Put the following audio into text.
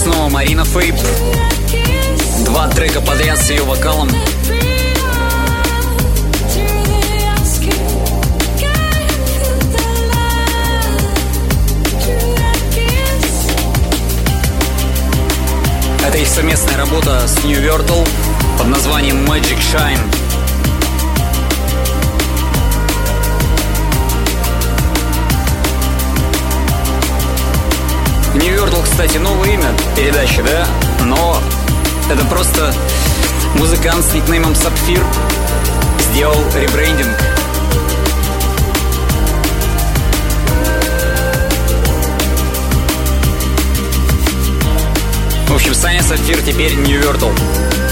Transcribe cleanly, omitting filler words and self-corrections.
снова Марина Фейп. 2 трека подряд с ее вокалом. Это их совместная работа с New Virtual под названием Magic Shine. New Virtual, кстати, новое имя передачи, да? Но это просто музыкант с никнеймом Сапфир сделал ребрендинг. В общем, Саня Сапфир теперь New Virtual.